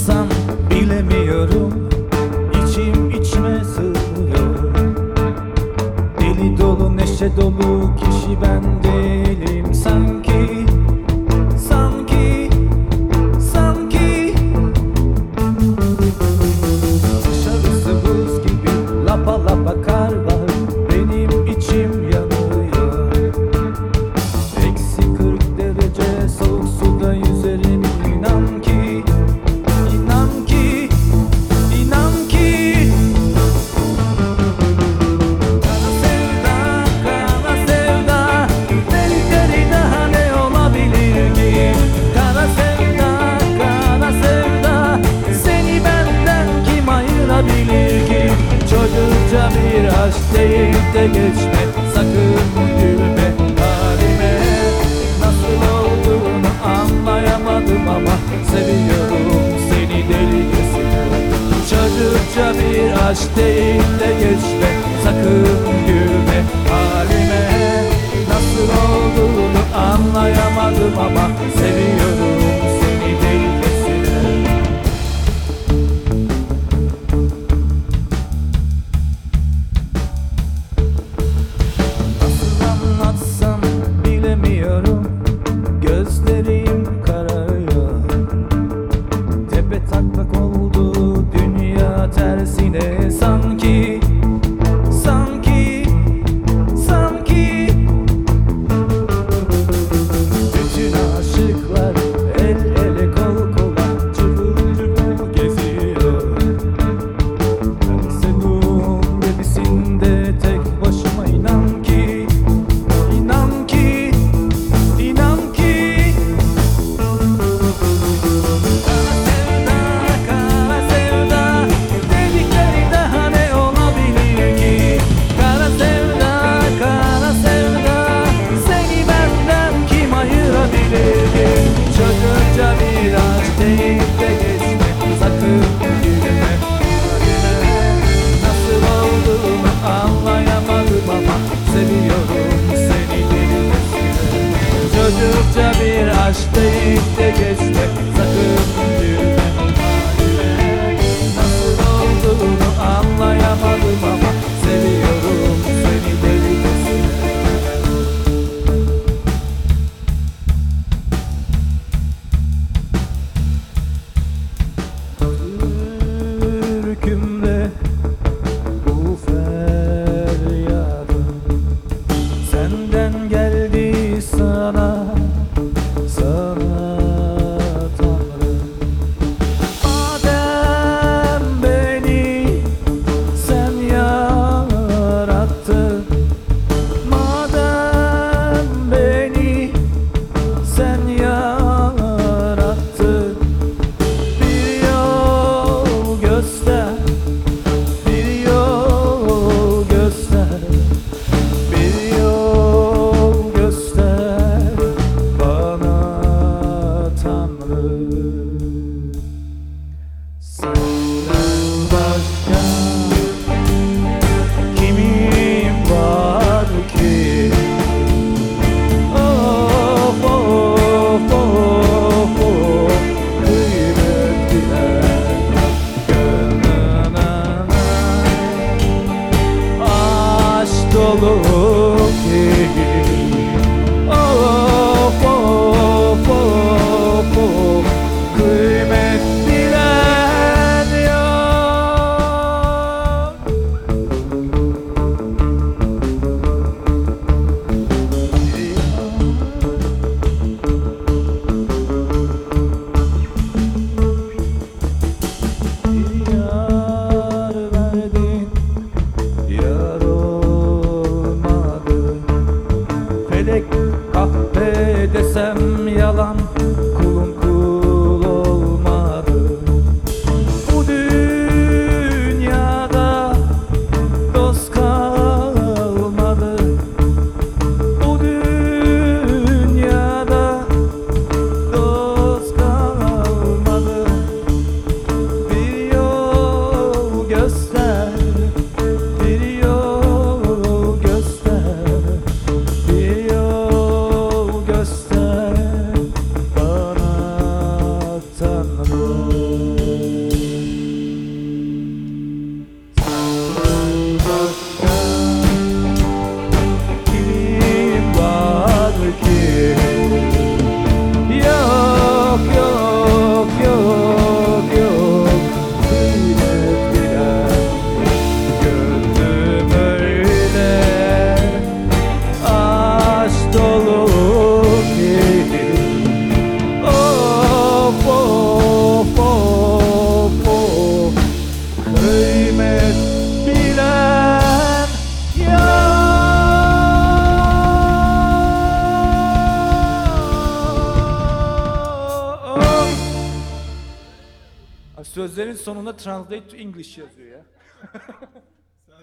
anlatsam bilemiyorum, içim içime sığmıyor. Deli dolu neşe dolu kişi ben değilim sanki. Dışarısı buz gibi, lapa lapa kar var, benim içim yanıyor. Eksi 40 derece soğuk suda yüzerim, inan ki, inan ki, inan ki. Kara sevda, kara sevda, delikleri daha ne olabilir ki? Kara sevda, kara sevda, seni benden kim ayırabilir ki? Çocukça bir aşk değil de geçme, sakın gülme halime. Nasıl olduğunu anlayamadım ama seviyorum seni delicesine. Çocukça bir aşk değil de geçme, sakın gülme halime. Nasıl olduğunu anlayamadım ama seviyorum seni delicesine. Nasıl anlatsam bilemiyorum, gözlerim kararıyor. Tepe taklak oldu dünya tersine, sanki, sanki, sanki. Bütün aşıklar el ele kol kola cıvıl cıvıl geziyor. Bense bu gemisinde tek başıma, inan ki, inan ki, inan ki. Kara sevda, dedikleri daha ne olabilir ki? Kara sevda, seni benden kim ayırabilir ki? Çocukça bir aşk değil de geçme, sakın gülme halime. Nasıl olduğunu anlayamadım ama seviyorum seni delicesine. Çocukça bir aşk değil de geçme, sakın gülme halime. Nasıl olduğunu anlayamadım ama seviyorum seni delicesine. Türkümde bu feryadım senden geldi sana, sana Tanrım. Madem beni sen yarattın, madem beni sen yarattın, bir yol göster, bir yol göster, bir yol göster bana Tanrım. Senden başka kimim var ki? Of of of of, kıymet bilen gönlüne aşk dolu ki. Of of of of, kıymet bilen yok. Bir yar verdin, yar olma. Sözlerin sonunda translate to English yazıyor ya.